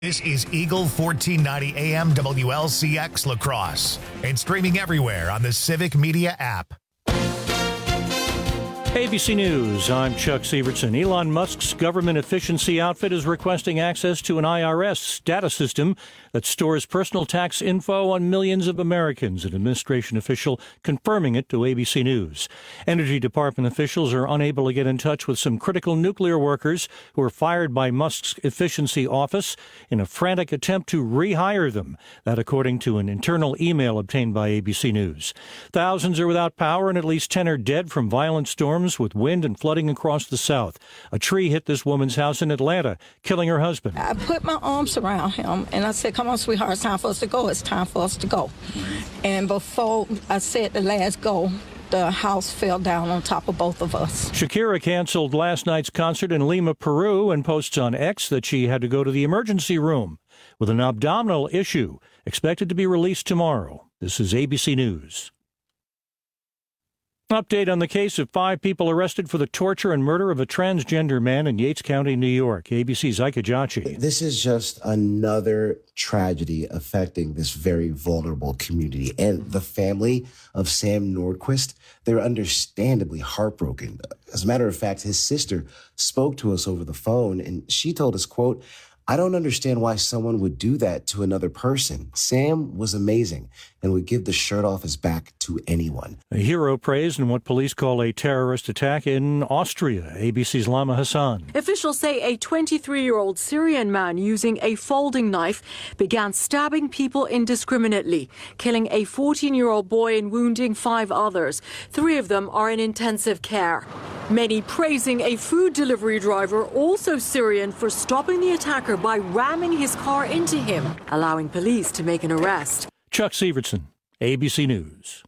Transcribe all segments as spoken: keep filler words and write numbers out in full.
This is Eagle fourteen ninety A M W L C X La Crosse and streaming everywhere on the Civic Media app. A B C News, I'm Chuck Sievertson. Elon Musk's government efficiency outfit is requesting access to an I R S data system that stores personal tax info on millions of Americans, an administration official confirming it to A B C News. Energy Department officials are unable to get in touch with some critical nuclear workers who were fired by Musk's efficiency office in a frantic attempt to rehire them. That according to an internal email obtained by A B C News. Thousands are without power and at least ten are dead from violent storms with wind and flooding across the South. A tree hit this woman's house in Atlanta, killing her husband. I put my arms around him and I said, come on, sweetheart, it's time for us to go. It's time for us to go. And before I said the last go, the house fell down on top of both of us. Shakira canceled last night's concert in Lima, Peru, and posts on X that she had to go to the emergency room with an abdominal issue, expected to be released tomorrow. This is A B C News. Update on the case of five people arrested for the torture and murder of a transgender man in Yates County, New York. A B C's Ike Ajachi. This is just another tragedy affecting this very vulnerable community. And the family of Sam Nordquist, they're understandably heartbroken. As a matter of fact, his sister spoke to us over the phone, and she told us, quote, I don't understand why someone would do that to another person. Sam was amazing and would give the shirt off his back to anyone. A hero praised in what police call a terrorist attack in Austria. A B C's Lama Hassan. Officials say a twenty-three-year-old Syrian man using a folding knife began stabbing people indiscriminately, killing a fourteen-year-old boy and wounding five others. Three of them are in intensive care. Many praising a food delivery driver, also Syrian, for stopping the attacker by ramming his car into him, allowing police to make an arrest. Chuck Sievertson, A B C News.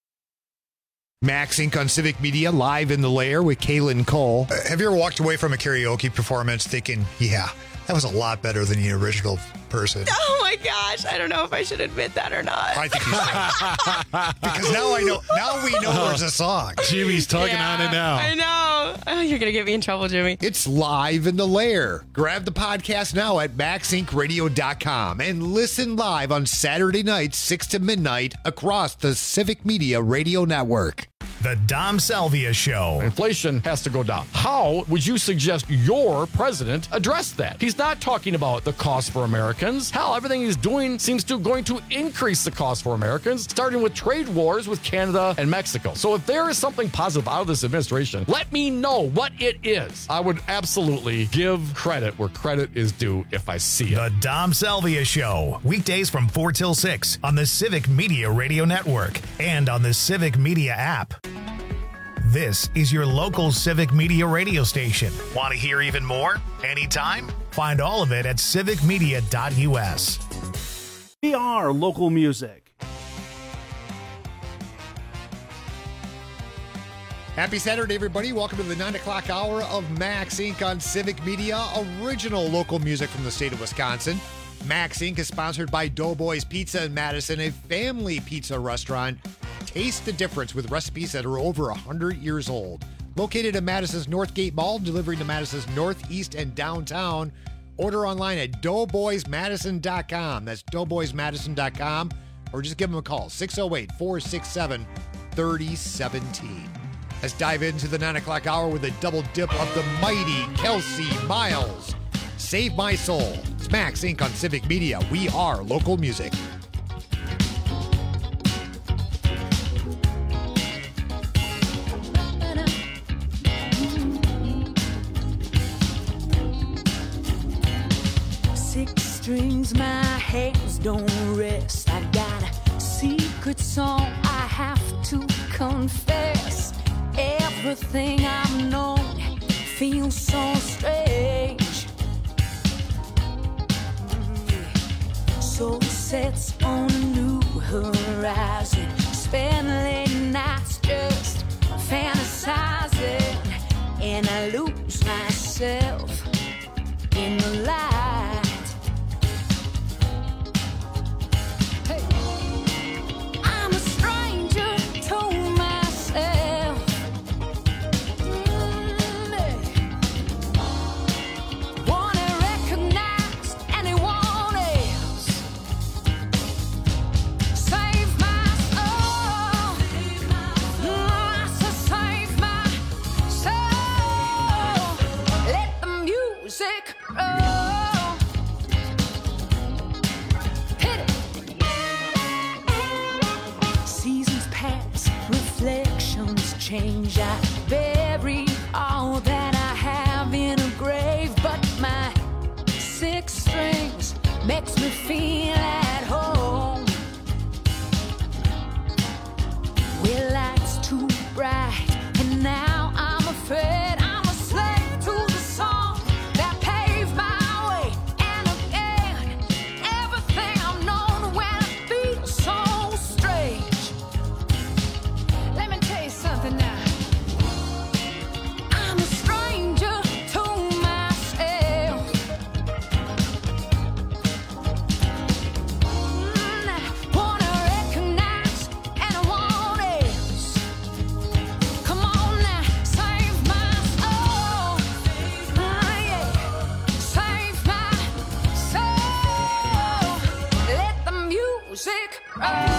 Max Incorporated on Civic Media, live in the lair with Kaylin Cole. Uh, have you ever walked away from a karaoke performance thinking, yeah, that was a lot better than the original person? Oh my gosh, I don't know if I should admit that or not. I think you should. Because now I know, now we know there's a song. Jimmy's tugging Yeah, on it now. I know. Oh, you're going to get me in trouble, Jimmy. It's live in the lair. Grab the podcast now at max inc radio dot com and listen live on Saturday nights, six to midnight, across the Civic Media Radio Network. The Dom Salvia Show. Inflation has to go down. How would you suggest your president address that? He's not talking about the cost for Americans. Hell, everything he's doing seems to going to increase the cost for Americans, starting with trade wars with Canada and Mexico. So if there is something positive out of this administration, let me know what it is. I would absolutely give credit where credit is due if I see it. The Dom Salvia Show. Weekdays from four till six on the Civic Media Radio Network and on the Civic Media app. This is your local Civic Media radio station. Want to hear even more? Anytime? Find all of it at civic media dot u s. We are local music. Happy Saturday, everybody. Welcome to the nine o'clock hour of Max Incorporated on Civic Media, original local music from the state of Wisconsin. Max Incorporated is sponsored by Doughboys Pizza in Madison, a family pizza restaurant. Taste the difference with recipes that are over one hundred years old. Located at Madison's Northgate Mall, delivering to Madison's Northeast and downtown. Order online at doughboys madison dot com. That's doughboys madison dot com. Or just give them a call, six oh eight, four six seven, three oh one seven. Let's dive into the nine o'clock hour with a double dip of the mighty Kelsey Miles. Save My Soul. It's Max Incorporated on Civic Media. We are local music. Six strings, my hands don't rest. I got a secret song I have to confess. Everything I've known feels so strange. Soul sets on a new horizon. Spend late nights just fantasizing, and I lose myself in the light. Hey. I'm a stranger to myself. Mm-hmm. Wanna recognize anyone strange. I bury all that I have in a grave, but my six strings makes me feel at home. Well, light's too bright, and now I'm afraid I'm a slave to the song that paved my way. And again, everything I've known when I feel so strange. Let me tell you something now. I'm a stranger to myself. Mm, I wanna recognize and I want else. Come on now, save my soul. Ah, yeah. Save my soul. Let the music roll.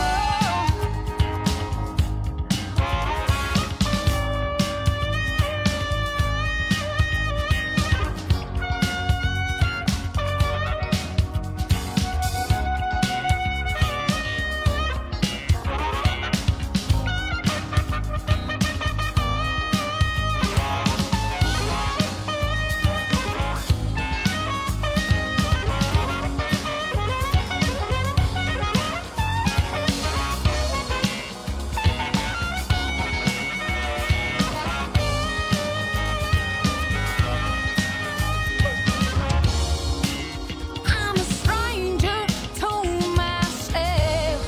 I'm a stranger to myself.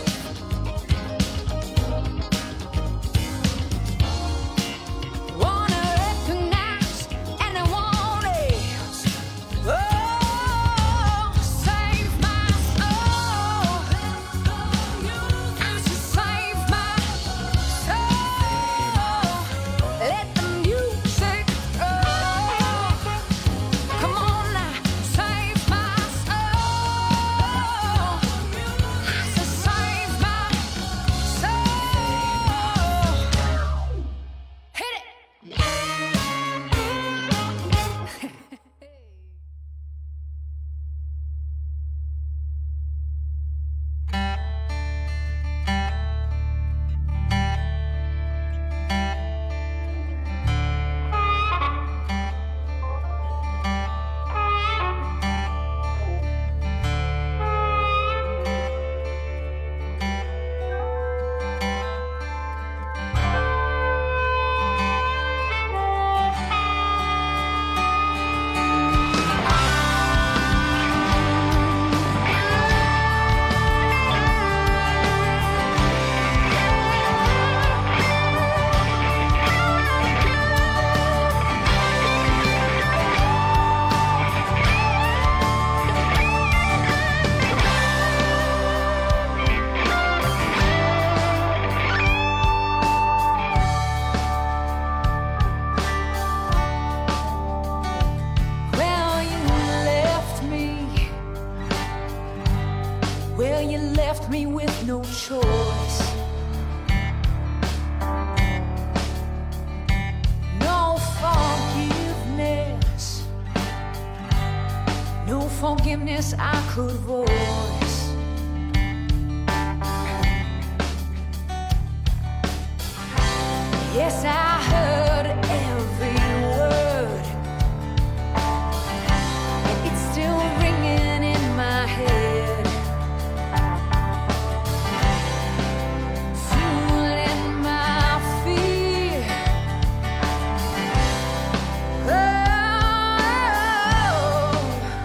Wanna recognize and I want else. Oh, save my soul. I should save my soul. Let the music roll. Come on now, save my soul. I should save my soul. Hit it. Well, you left me. Well, you left me with no choice. No forgiveness. No forgiveness I could voice. Yes, I heard every word, and it's still ringing in my head, fueling my fear. Oh,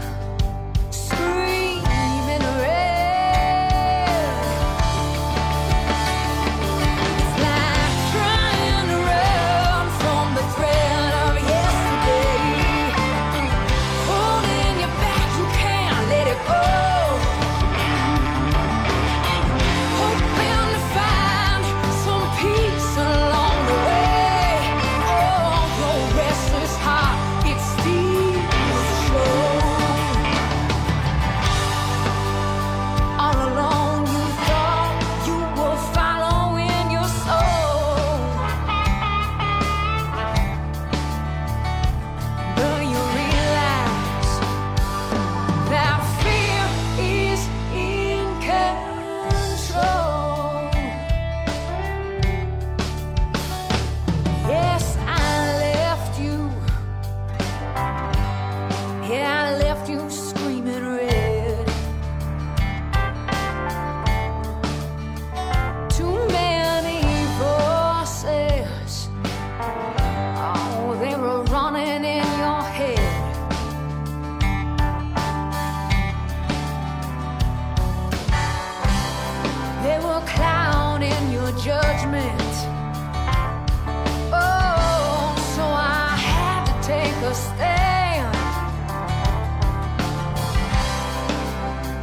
screaming red. It's like trying to run.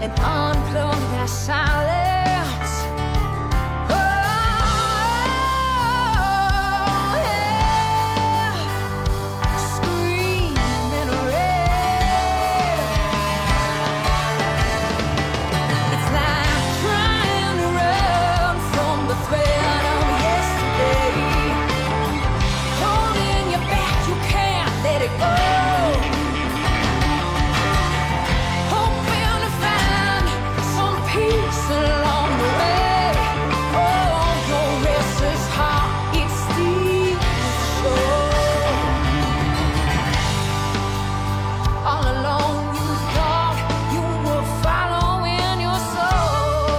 and unplug that silence. Oh, yeah. Scream and rail. It's like trying to run from the threat of yesterday. Holding you back, you can't let it go. Along the way, oh, your restless heart, it steals the show. All alone you thought you were following your soul,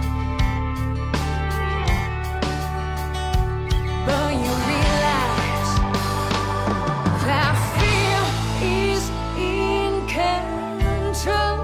but you realize that fear is in control.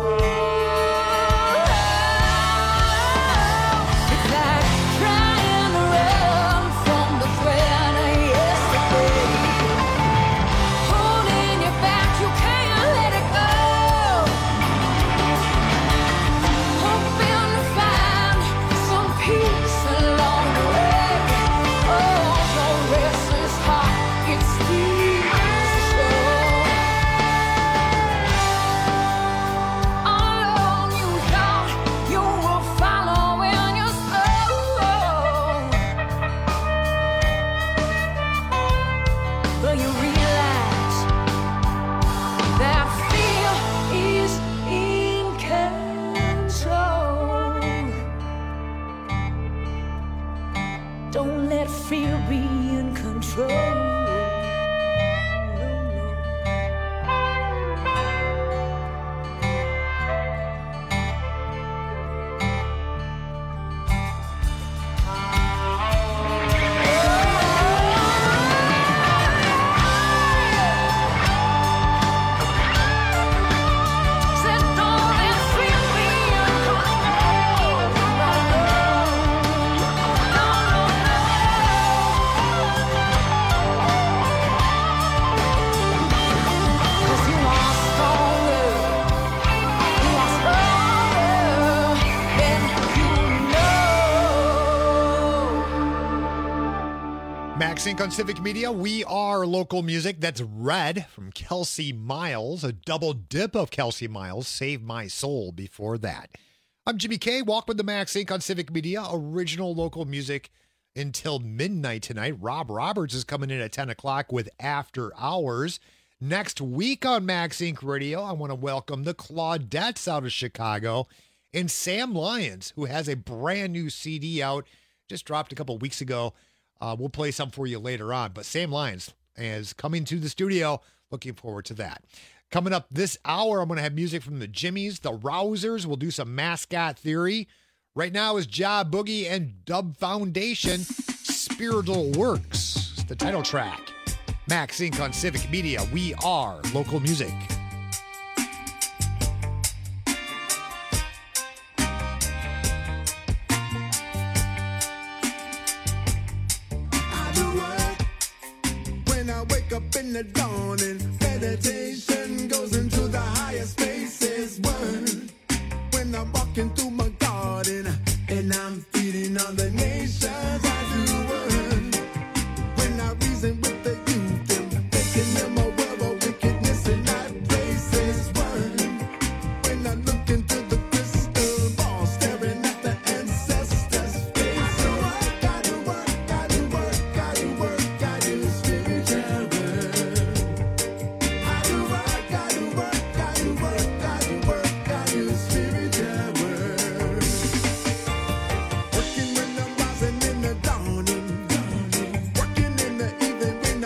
Don't let fear be in control. MaxInc on Civic Media. We are local music. That's Red from Kelsey Miles. A double dip of Kelsey Miles. Save My Soul before that. I'm Jimmy K. Walk with the MaxInc on Civic Media. Original local music until midnight tonight. Rob Roberts is coming in at ten o'clock with After Hours. Next week on MaxInc Radio, I want to welcome the Claudettes out of Chicago and Sam Lyons, who has a brand new C D out. Just dropped a couple weeks ago. Uh, we'll play some for you later on. But Sam Lyons is coming to the studio. Looking forward to that. Coming up this hour, I'm going to have music from the Jimmies, the Rousers. We'll do some Mascot Theory. Right now is Ja Boogie and Dub Foundation. Spiritual Works, the title track. MaxInc on Civic Media. We are local music. Up in the dawning, meditation goes into the higher spaces. Word when I'm walking through my garden and I'm feeding on the nations. I do word when I reason with the youth and taking them a world of wickedness in high places. Word when I look into the crystal ball, staring at the ancestors' face. So I gotta work, gotta work, gotta work, gotta spiritual. Working when I'm rising in the dawning, working in the evening when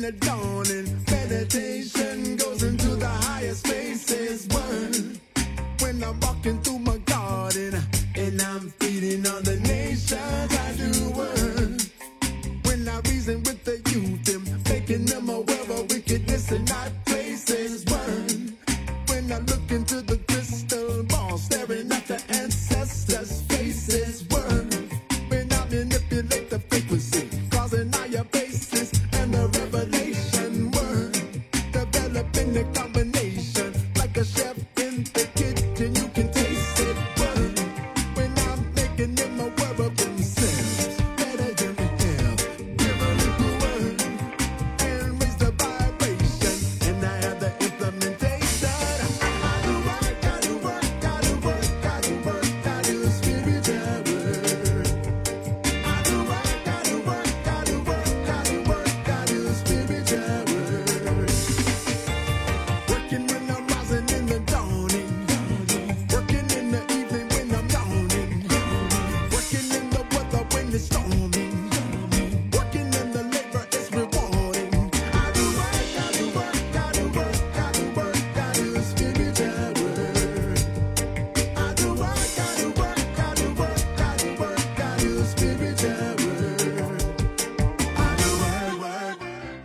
the dawning, meditation goes into the higher spaces. Word. When I'm walking through my garden and I'm feeding on the nations, I do word. When I reason with the youth, them making them aware of wickedness in our places. Word. When I look into the crystal ball, staring at the ancestors' faces. Word. When I manipulate the frequency, causing higher bases and the revelation. Word. Developing the combination like a chef in the kitchen. You can taste it. Word. When I'm making them aware of themselves, better than we have. Give a little word and raise the vibration, and I have the implementation. I do work, I do work, I do work, I do work, I do spiritual work. I do work, I do work, I do work, I do work, I do spiritual work. Working when I'm rising in the dawning, working in the evening when I'm yawning, working in the weather when it's storming, working in the labor is rewarding. I do work, I do work, I do work, I do work, I do spiritual work. I do work, I do work, I do work, I do work, I do spiritual work. I do work, work.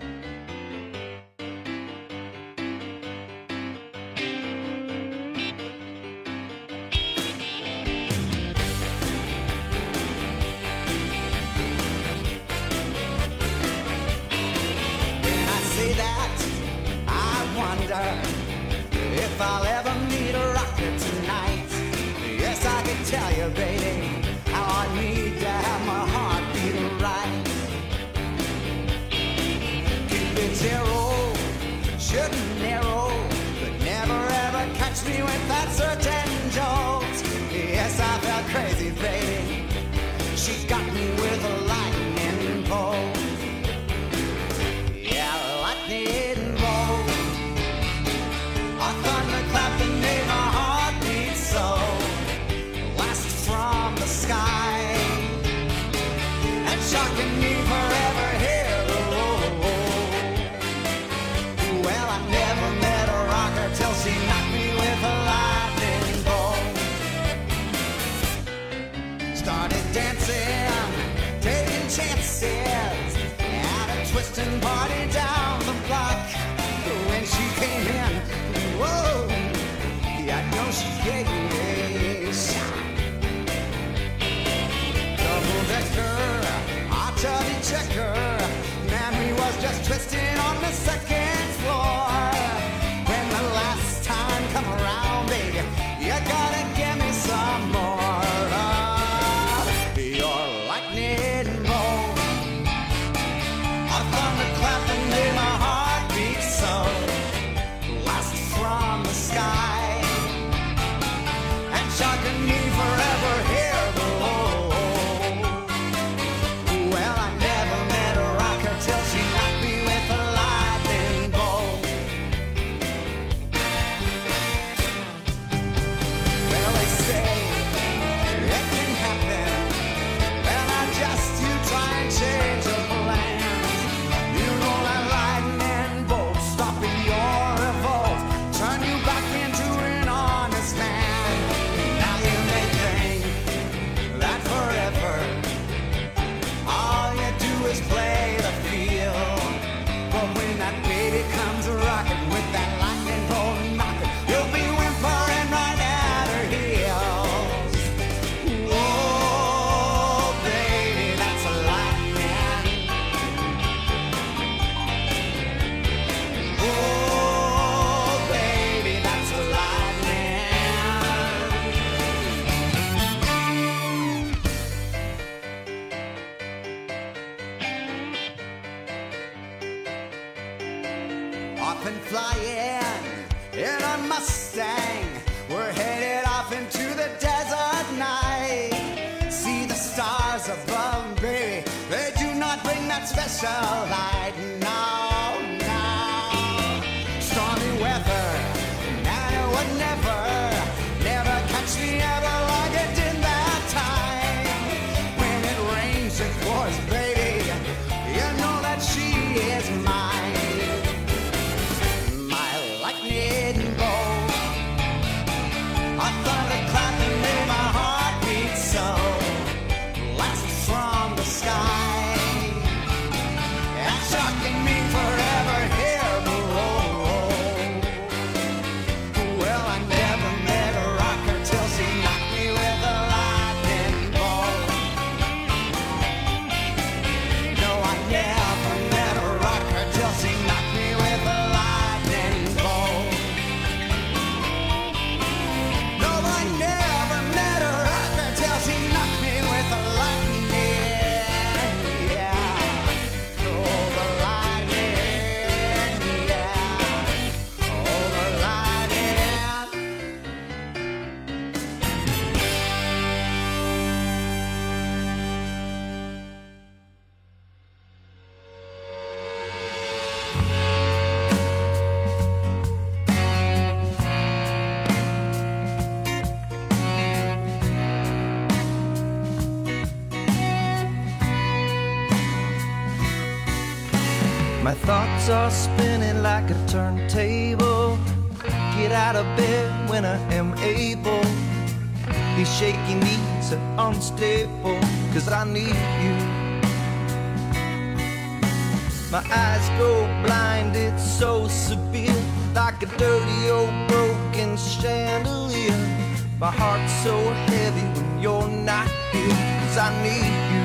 When I say that, I wonder if I'll ever meet a rocker tonight. Yes, I can tell you, baby, how I need to have my heart beating right. Keep it zero, shouldn't narrow, but never ever catch me with that certain jolt. Yes, I felt crazy, baby. She got me with a lightning bolt. Yeah, lightning bolt. A thunderclap that made my heart beat so. Blast from the sky and shocking me forever here. Well, I never met a rocker till she knocked me with a lightning bolt. Started dancing, taking chances at a twisting party down the block. When she came in, whoa, yeah, I know she gave me a shock. Double decker, hot tubby checker, man, we was just twisting on the second floor. When the last time come around, baby, you gotta give me some more of your lightning bolt. A thunderclap that made my heart beat so. Blast from the sky and shocking me forever here below. Well, I never met a rocker till she knocked me with a lightning bolt. Well, they say it can happen, and I just you try and change your plans. You know that lightning bolt stopping your revolt, turn you back into an honest man. Now you may think that forever all you do is play the field. But when that baby comes rocking with that lightning bolt knocking, you'll be whimpering right at her heels. Oh, baby, that's a lightning. Oh, baby, that's a lightning. Off and flying in a Mustang, we're headed off into the desert night. See the stars above, baby, they do not bring that special light. No, no. Stormy weather, and it would never, never catch me ever like it did that time. When it rains, it pours, baby, you know that she is mine. thoughts are spinning like a turntable. Get out of bed when I am able. These shaky knees are unstable, cause I need you. My eyes go blind, it's so severe, like a dirty old broken chandelier. My heart's so heavy when you're not here, cause I need you.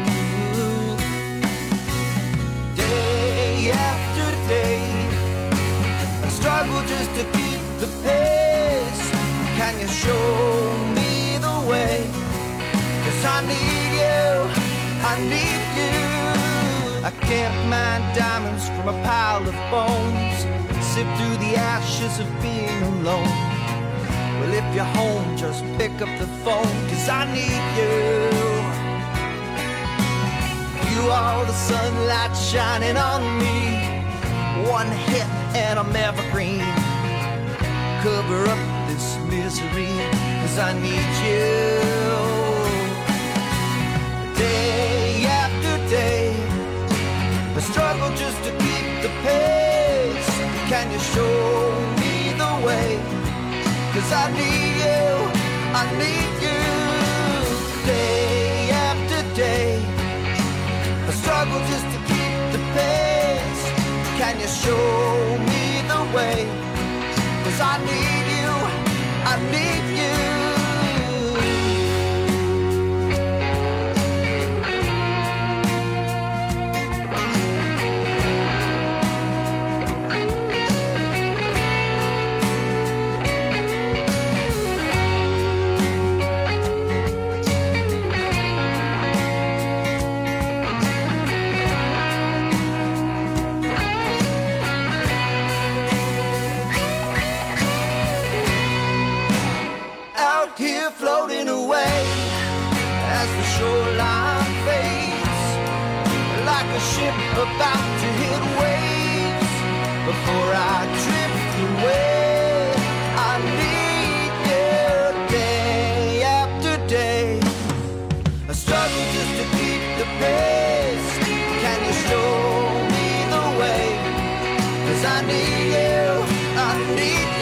Day after day, I struggle just to keep the pace. Can you show me the way? Cause I need you, I need you. I can't mine diamonds from a pile of bones, sip through the ashes of being alone. Well, if you're home, just pick up the phone, cause I need you. You are the sunlight shining on me. One hit and I'm evergreen. Cover up this misery, cause I need you. Day after day, I struggle just to keep the pace. Can you show me the way? Cause I need you, I need you. Day after day, I struggle just to keep the pace. Can you show me the way? Cause I need you, I need you. Here floating away as the shoreline fades, like a ship about to hit waves. Before I drift away, I need you. Day after day, I struggle just to keep the pace. Can you show me the way? Cause I need you, I need you.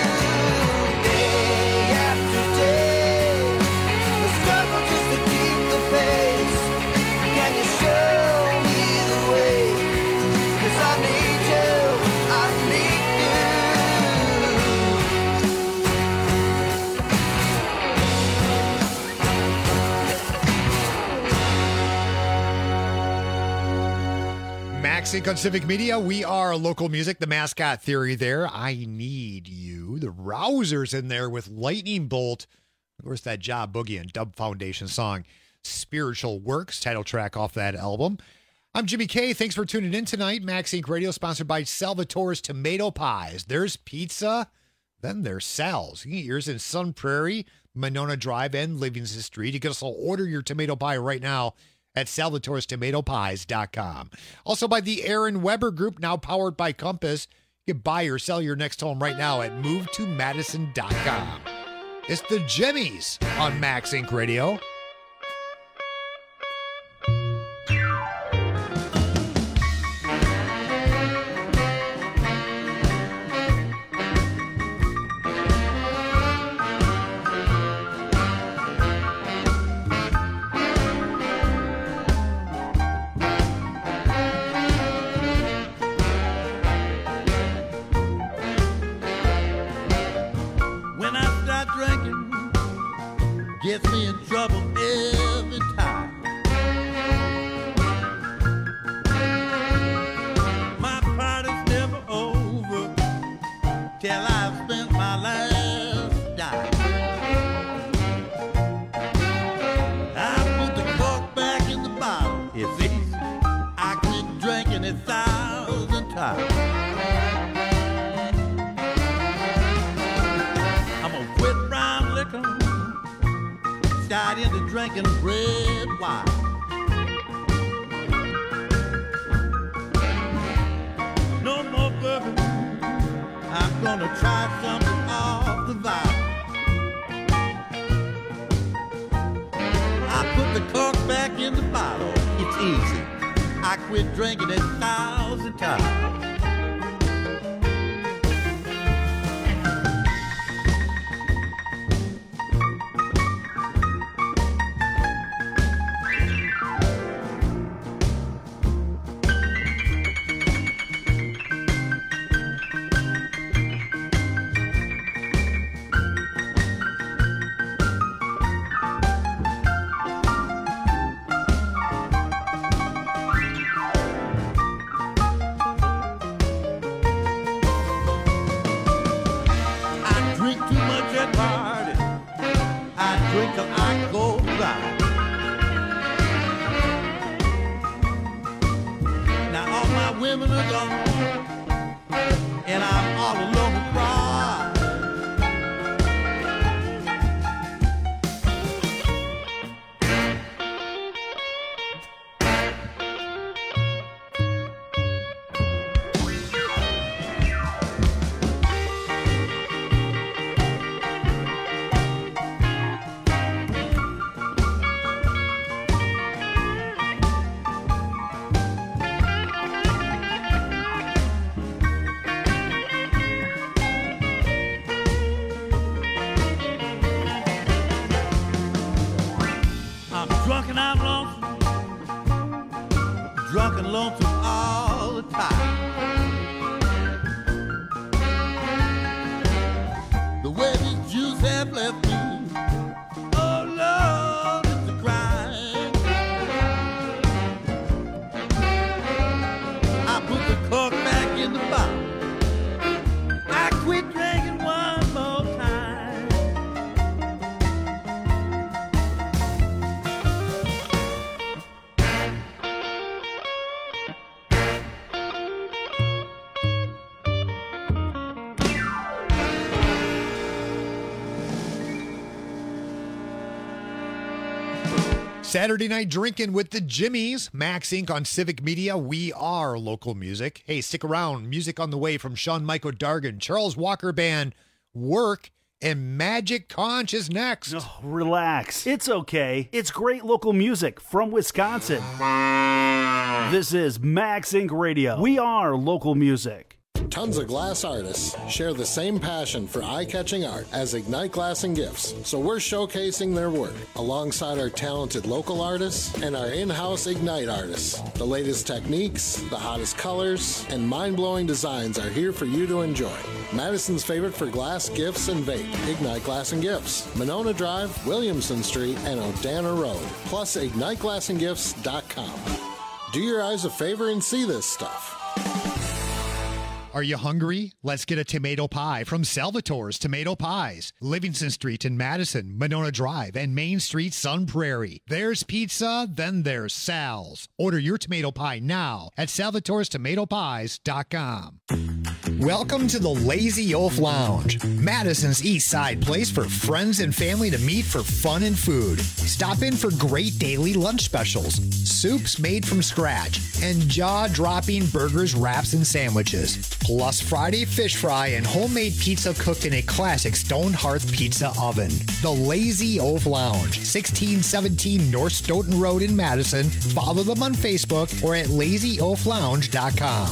Sync on Civic Media. We are local music, the mascot theory there. I need you. The Rousers in there with Lightning Bolt. Of course, that Job Boogie and Dub Foundation song, Spiritual Works, title track off that album. I'm Jimmy K. Thanks for tuning in tonight. Max Inc Radio, sponsored by Salvatore's Tomato Pies. There's pizza, then there's Sal's. You can get yours in Sun Prairie, Monona Drive, and Livingston Street. You can also order your tomato pie right now at salvatores tomato pies dot com. Also by the Aaron Weber Group, now powered by Compass. You can buy or sell your next home right now at move to madison dot com. It's the Jimmies on Max Inc Radio. Gets me in trouble every time. My party's never over till I've spent my last dime. I put the cork back in the bottle. It's easy. I quit drinking a thousand times. I'm gonna quit brown liquor, got into drinking red wine. No more bourbon, I'm gonna try something off the vine. I put the cork back in the bottle, it's easy, I I quit drinking a thousand times. Saturday night drinking with the Jimmies. Max Incorporated on Civic Media. We are local music. Hey, stick around. Music on the way from Sean Michael Dargan, Charles Walker Band, Work, and Magic Conch is next. Oh, relax. It's okay. It's great local music from Wisconsin. This is Max Incorporated Radio. We are local music. Tons of glass artists share the same passion for eye-catching art as Ignite Glass and Gifts, so we're showcasing their work alongside our talented local artists and our in-house Ignite artists. The latest techniques, the hottest colors, and mind-blowing designs are here for you to enjoy. Madison's favorite for glass, gifts, and vape, Ignite Glass and Gifts, Monona Drive, Williamson Street, and Odana Road, plus ignite glass and gifts dot com. Do your eyes a favor and see this stuff. Are you hungry? Let's get a tomato pie from Salvatore's Tomato Pies. Livingston Street in Madison, Monona Drive, and Main Street, Sun Prairie. There's pizza, then there's Sal's. Order your tomato pie now at salvatores tomato pies dot com. Welcome to the Lazy Oaf Lounge, Madison's East Side place for friends and family to meet for fun and food. Stop in for great daily lunch specials, soups made from scratch, and jaw-dropping burgers, wraps, and sandwiches. Plus Friday fish fry and homemade pizza cooked in a classic stone hearth pizza oven. The Lazy Oaf Lounge, sixteen seventeen North Stoughton Road in Madison. Follow them on Facebook or at lazy oaf lounge dot com.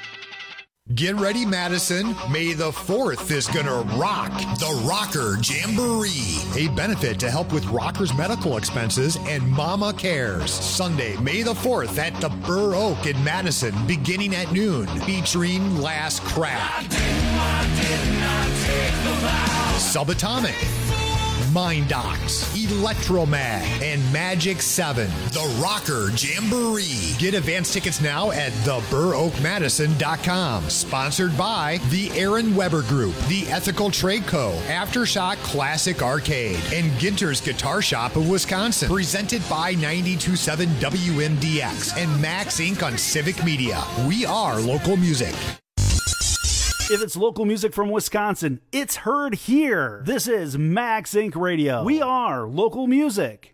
Get ready, Madison. May the fourth is gonna rock the Rocker Jamboree, a benefit to help with rockers' medical expenses and Mama Cares. Sunday, May the fourth at the Burr Oak in Madison, beginning at noon, featuring Last Crack, Subatomic, Mind Docs, Electromag, and Magic seven. The Rocker Jamboree. Get advance tickets now at the burr oak madison dot com. Sponsored by the Aaron Weber Group, the Ethical Trade Co., Aftershock Classic Arcade, and Ginter's Guitar Shop of Wisconsin. Presented by ninety-two point seven W M D X and Max Incorporated on Civic Media. We are local music. If it's local music from Wisconsin, it's heard here. This is Max Incorporated Radio. We are local music.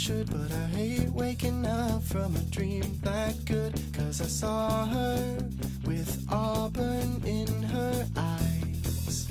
should, but I hate waking up from a dream that good. Cause I saw her with auburn in her eyes.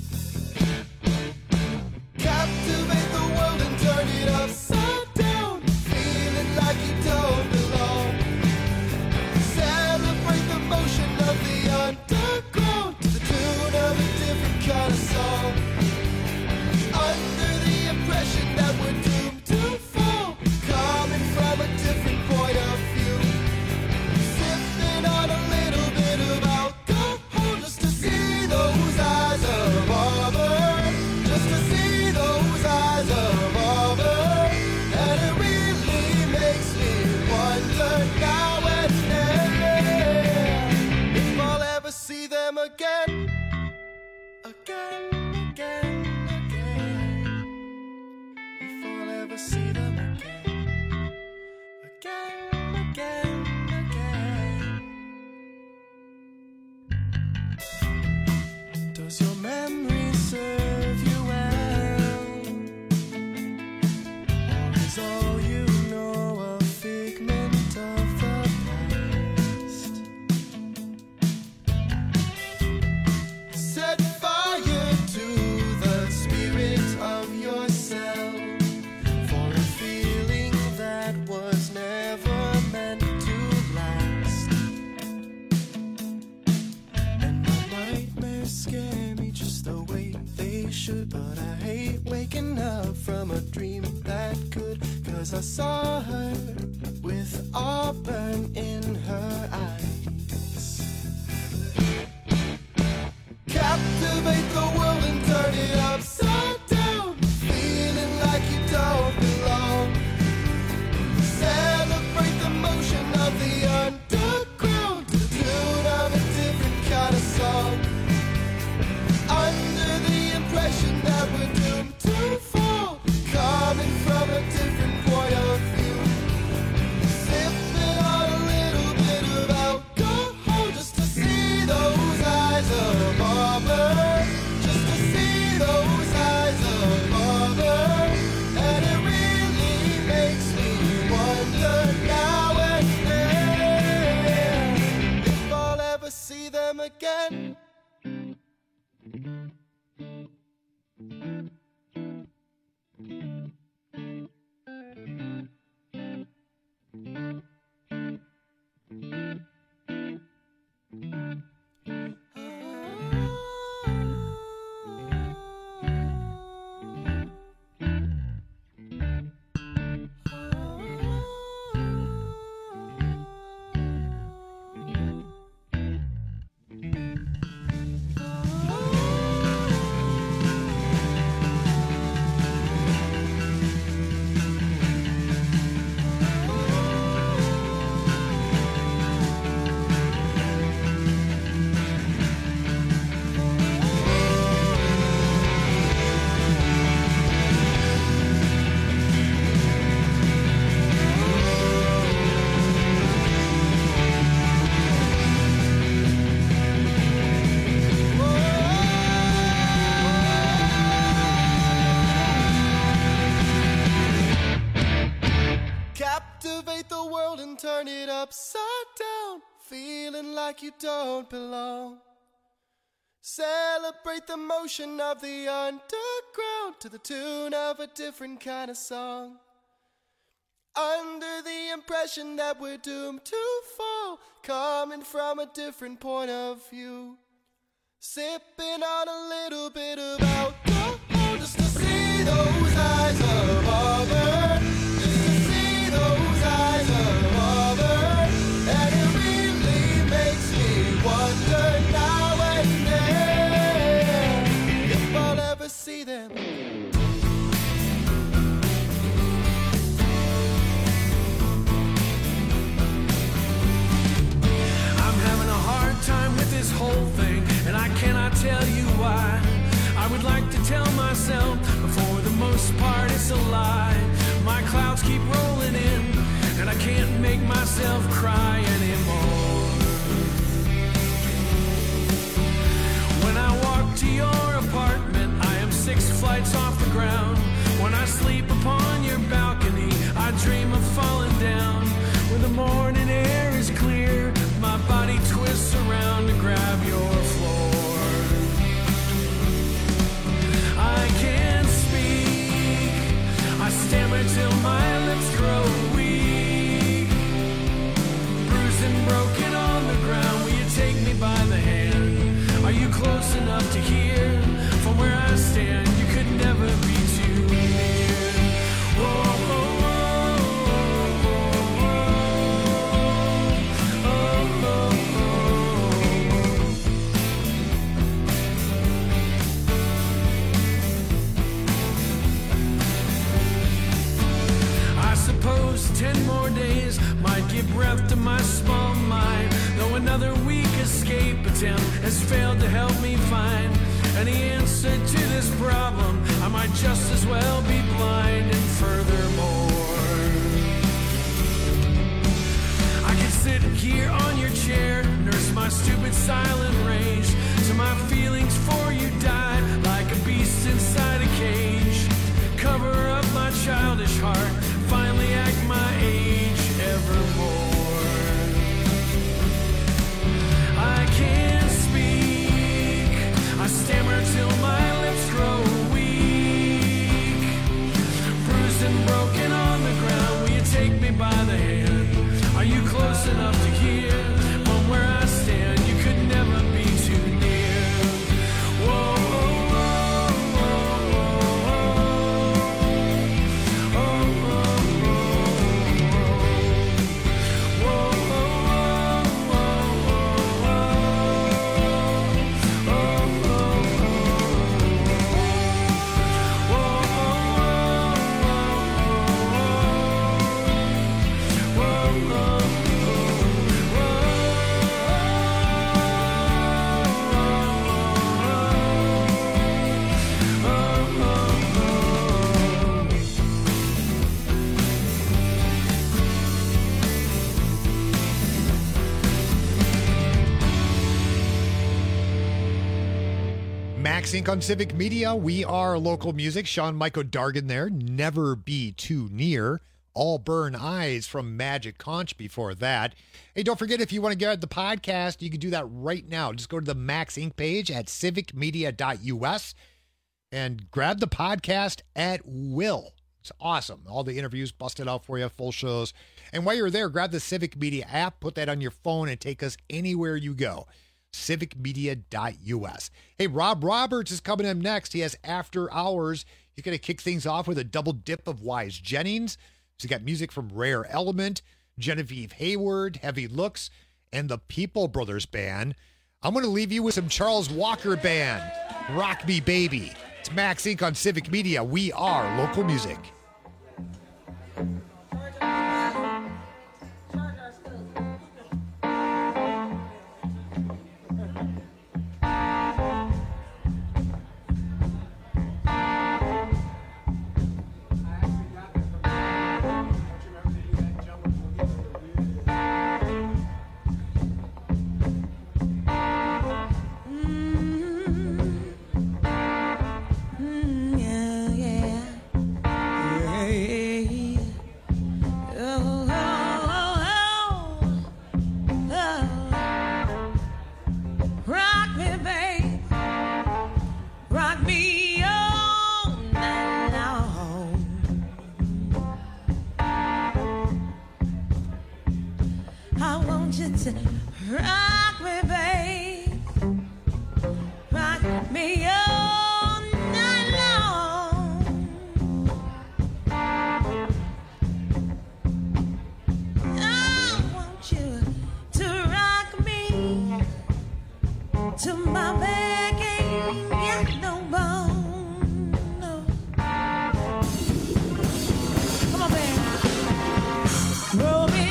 Captivate the world and turn it upside down. Feeling like you don't belong. Celebrate the motion of the underground to the tune of a different kind of song. Under the impression that we're doomed to fall, coming from a different point of view. Sipping on a little bit of alcohol just to see those eyes of auburn. Just to see those eyes of auburn. And it really makes me wonder now and then if I'll ever see them again. Again, again, again. If I'll ever see them again. Again, again, again. Does your memory serve you well? Or is all you know a figment of the past? Set fire to the spirit of yourself for a feeling that was never meant to last. And my nightmares scare me just the way they should, but I hate waking up from a dream that good. Cause I saw her with auburn in her eyes. Captivate the world and turn it upside down. Feeling like you don't belong. Celebrate the motion of the underground to the tune of a different kind of song. Under the impression that we're doomed to fall, coming from a different point of view. Sipping on a little bit of alcohol just to see those eyes of auburn. Just to see those eyes of auburn. And it really makes me wonder now and then if I'll ever see them again. Captivate the world and turn it upside down. Feeling like you don't belong. Celebrate the motion of the underground to the tune of a different kind of song. Under the impression that we're doomed to fall, coming from a different point of view. Sipping on a little bit of alcohol just to see those eyes of auburn. Just to see those eyes of auburn. And it really makes me wonder now and then if I'll ever see them. Time with this whole thing, and I cannot tell you why. I would like to tell myself, but for the most part it's a lie. My clouds keep rolling in, and I can't make myself cry anymore. When I walk to your apartment, I am six flights off the ground. When I sleep upon your balcony, I escape attempt has failed to help me find any answer to this problem. I might just as well be blind. And furthermore, I could sit here on your chair, nurse my stupid silent rage, till my feelings for you die like a beast inside a cage. Cover up my childish heart, finally act my age evermore. I can't speak, I stammer till my lips grow weak. Bruised and broken on the ground, will you take me by the hand? Are you close enough to hear? From where I stand, you could never be too near. Whoa, whoa, whoa, whoa, whoa, Max Inc on Civic Media. We are local music. Sean Michael Dargan there. Never Be Too Near. All Burn Eyes from Magic Conch before that. Hey, don't forget, if you want to get the podcast, you can do that right now. Just go to the Max Inc page at civic media dot U S and grab the podcast at will. It's awesome. All the interviews busted out for you, full shows. And while you're there, grab the Civic Media app, put that on your phone, and take us anywhere you go. civic media dot U S. Hey, Rob Roberts is coming up next. He has After Hours. He's going to kick things off with a double dip of Wise Jennings. He's got music from Rare Element, Genevieve Hayward, Heavy Looks, and the People Brothers Band. I'm going to leave you with some Charles Walker Band, Rock Me Baby. It's Max Inc on Civic Media. We are local music. Rock me, babe. Rock me all night long. I want you to rock me till my back ain't got no bone. No. Come on, babe. Roll me.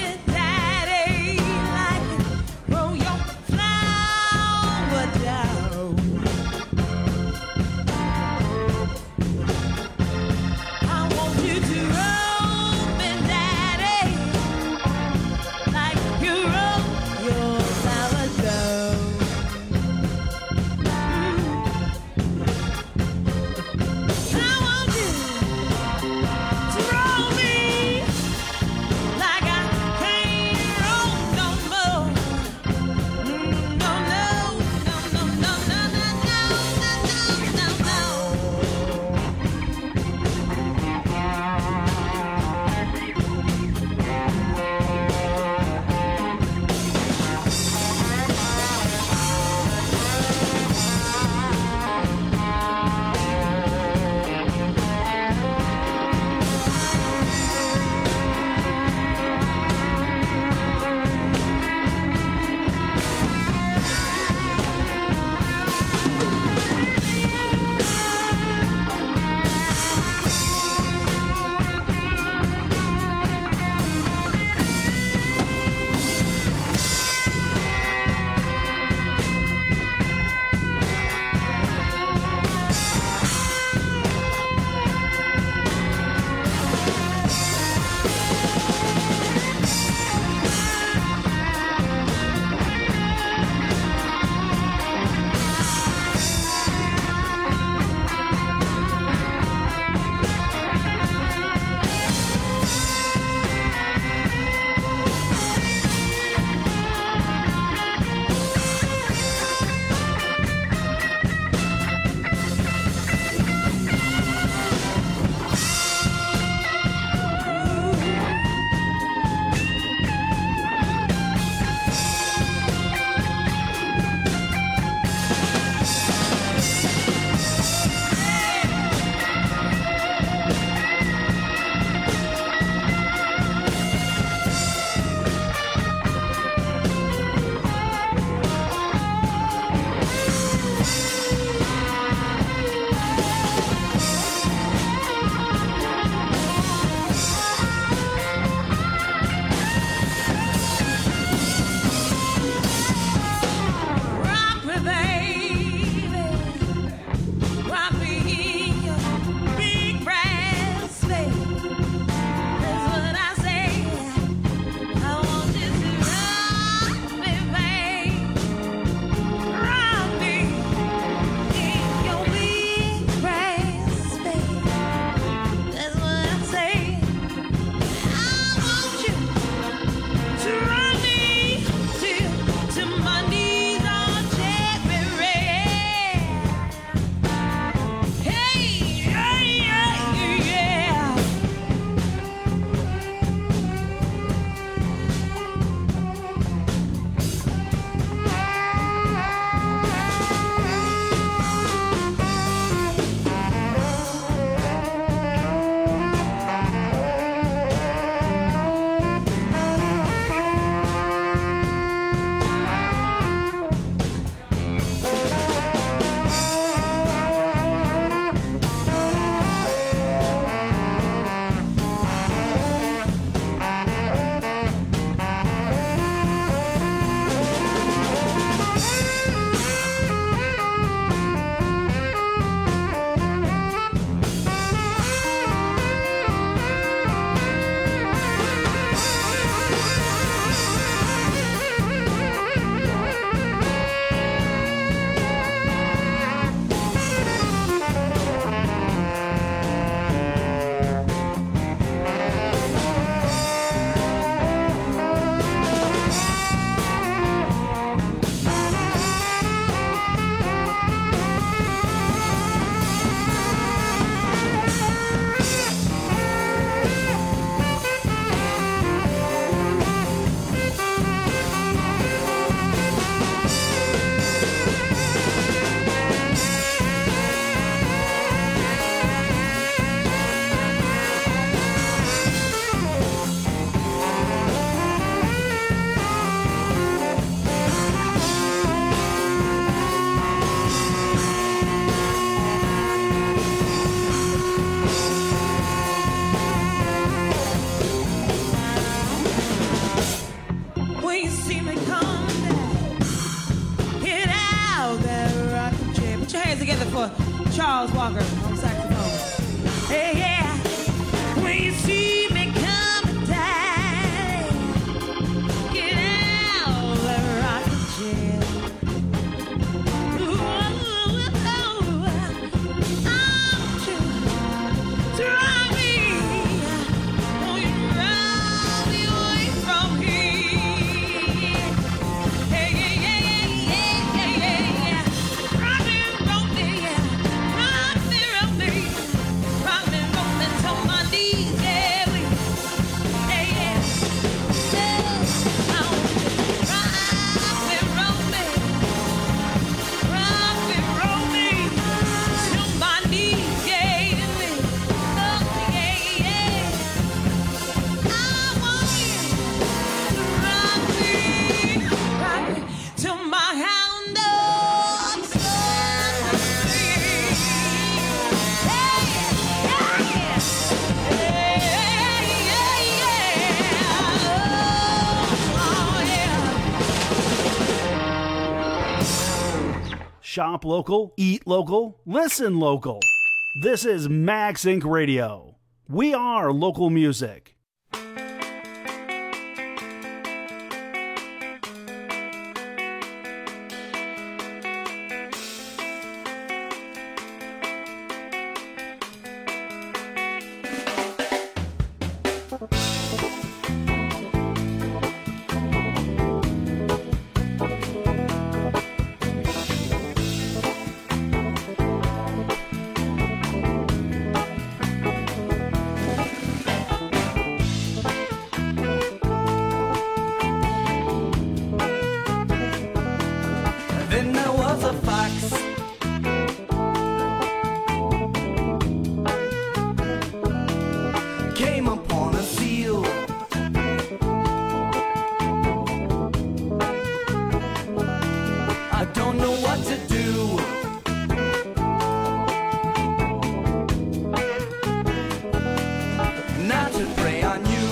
hands together for Charles Walker on saxophone. Hey, yeah. When you see me coming down, get out of the rocking chair. Ooh, oh, I want you to rock me. Oh, you rock me away from here. Hey, yeah, yeah, yeah, yeah, yeah, yeah. Rock me, roll me, yeah. Rock me, roll me. Rock me, roll me till my knees, yeah, we. Hey, yeah. Yeah, I want you to rock me, roll me. Rock me, roll me till my knees, yeah, we. Oh, yeah, yeah. I want you to rock me, rock me till my hound dogs start to sing. Hey, yeah, yeah. Hey, yeah, yeah. Oh, yeah. Shop local, eat local, listen local. This is Max Inc Radio. We are local music. Then there was a fox. Came upon a seal. I don't know what to do. Not to prey on you.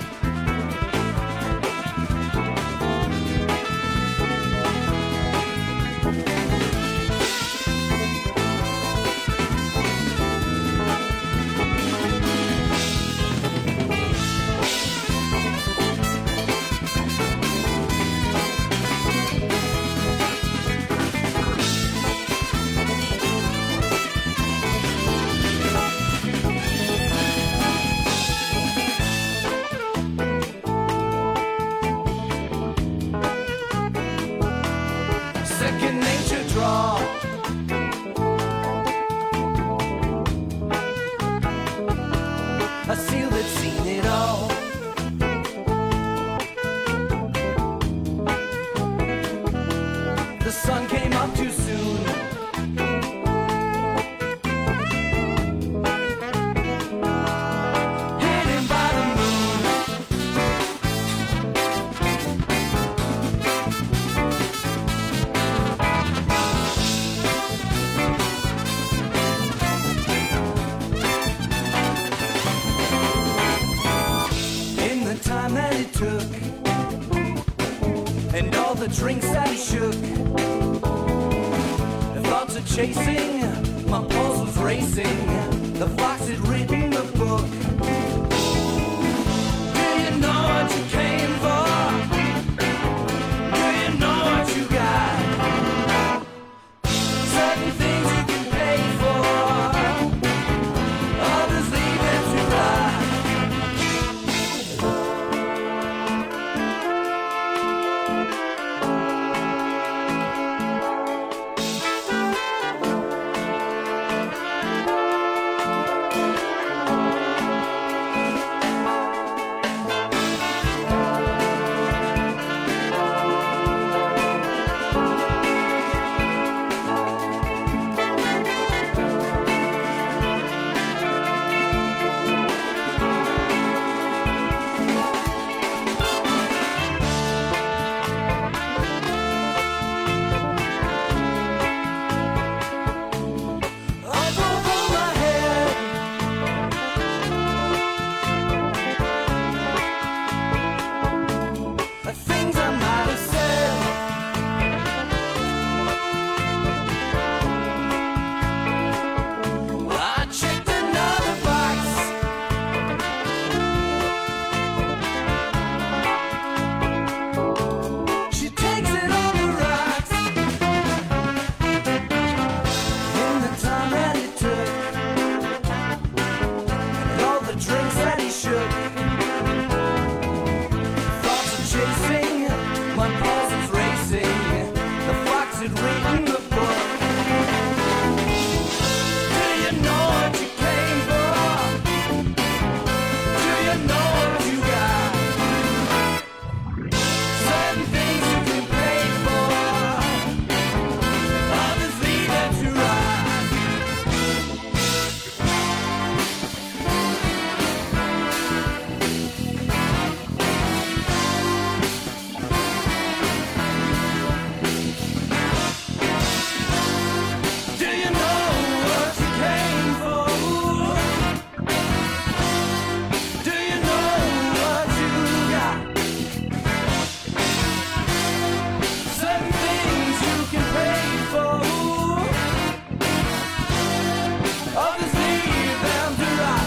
Second nature draw. A seal that's seen it all. The sun came up too soon. Hidden by the moon. In the time that it took, and all the drinks that he shook, the thoughts of chasing, my pulse was racing. The fox had written the book. Do you know what you came for? Do you know what you got? Certain things you can pay for, others leave it to rot. was it written before? Do you know what you came for? Do you know what you got? Certain things you can pay for, others leave them to rot. Do you know what you came for? Do you know what you got? Certain things you can pay for, others leave them to rot.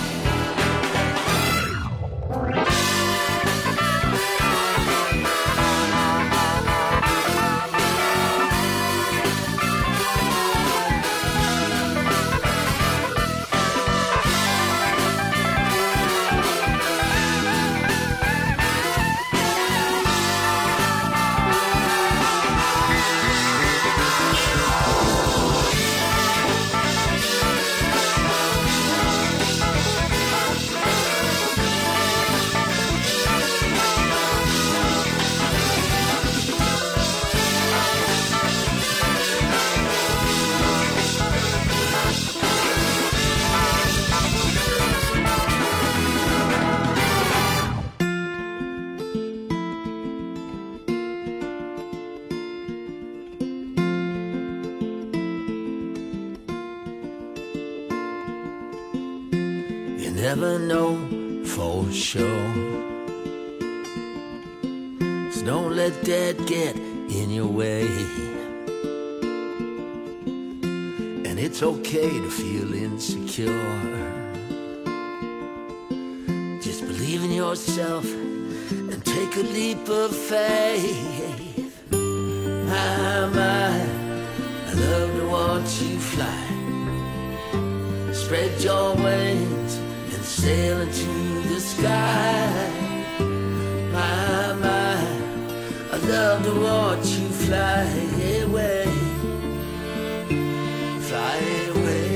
You never know for sure. So don't let that get in your way. And it's okay to feel insecure. Just believe in yourself and take a leap of faith. My, my, I love to watch you fly. Spread your wings and sail into the sky. My, my, I love to watch you fly away. Fly away.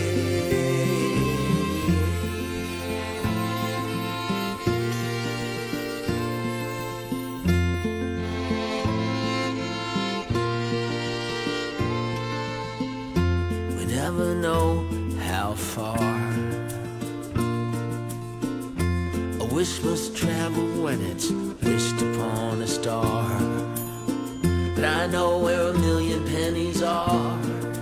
We never know how far a wish must travel when it's wished upon a star. But I know where a million pennies are,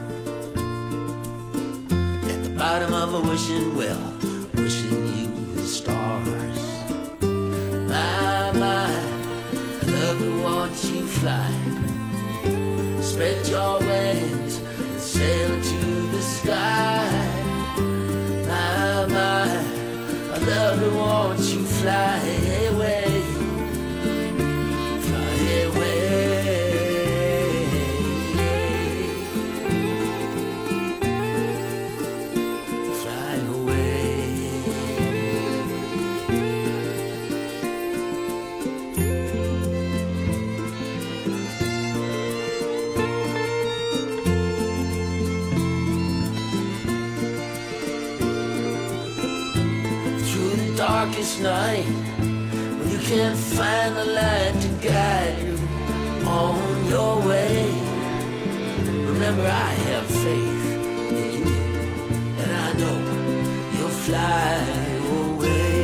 at the bottom of a wishing well, wishing you the stars. My, my, I love to watch you fly. Spread your wings and sail into the sky. My, my, I love to watch you fly away. Fly away. Fly away. Darkest night, when you can't find the light to guide you on your way. Remember, I have faith in you, and I know you'll fly away.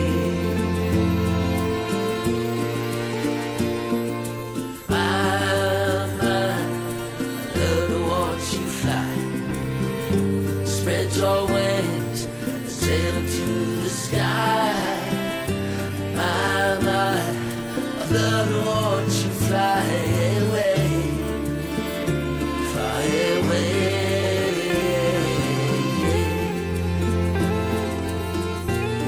My, my, I love to watch you fly. Spread your wings and sail into the sky. My, my, I love to watch you fly away. Fly away.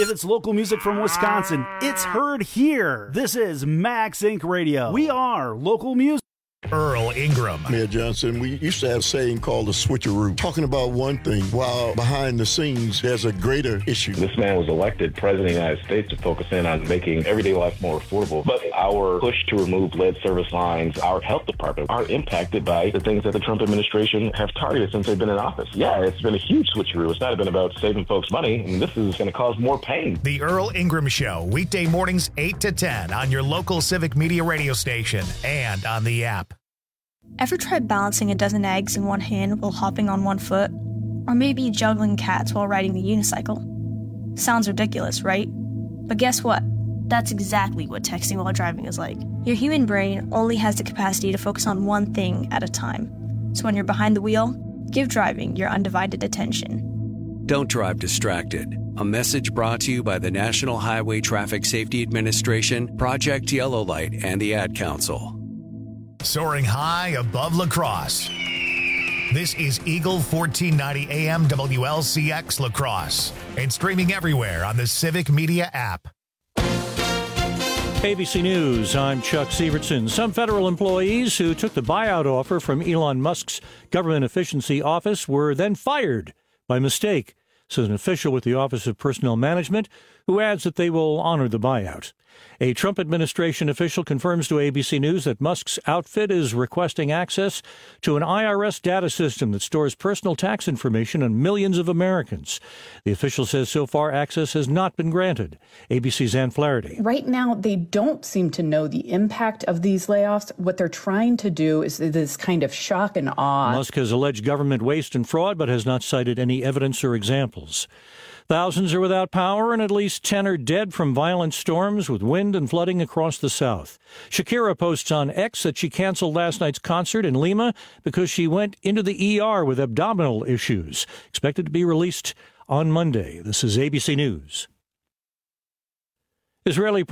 If it's local music from Wisconsin, it's heard here. This is Max Incorporated. Radio. We are local music. Earl Ingram. Mayor Johnson, we used to have a saying called the switcheroo, talking about one thing while behind the scenes there's a greater issue. This man was elected president of the United States to focus in on making everyday life more affordable. But our push to remove lead service lines, our health department, are impacted by the things that the Trump administration have targeted since they've been in office. Yeah, it's been a huge switcheroo. It's not been about saving folks money, and this is going to cause more pain. The Earl Ingram Show, weekday mornings eight to ten on your local Civic Media radio station and on the app. Ever tried balancing a dozen eggs in one hand while hopping on one foot? Or maybe juggling cats while riding the unicycle? Sounds ridiculous, right? But guess what? That's exactly what texting while driving is like. Your human brain only has the capacity to focus on one thing at a time. So when you're behind the wheel, give driving your undivided attention. Don't drive distracted. A message brought to you by the National Highway Traffic Safety Administration, Project Yellow Light, and the Ad Council. Soaring high above La Crosse. This is Eagle fourteen ninety A M W L C X La Crosse and streaming everywhere on the Civic Media app. A B C News, I'm Chuck Sievertson. Some federal employees who took the buyout offer from Elon Musk's government efficiency office were then fired by mistake, says an official with the Office of Personnel Management, who adds that they will honor the buyout. A Trump administration official confirms to A B C News that Musk's outfit is requesting access to an I R S data system that stores personal tax information on millions of Americans. The official says so far access has not been granted. A B C's Ann Flaherty. Right now, they don't seem to know the impact of these layoffs. What they're trying to do is this kind of shock and awe. Musk has alleged government waste and fraud, but has not cited any evidence or examples. Thousands are without power and at least ten are dead from violent storms with wind and flooding across the South. Shakira posts on X that she canceled last night's concert in Lima because she went into the E R with abdominal issues. Expected to be released on Monday. This is A B C News. Israeli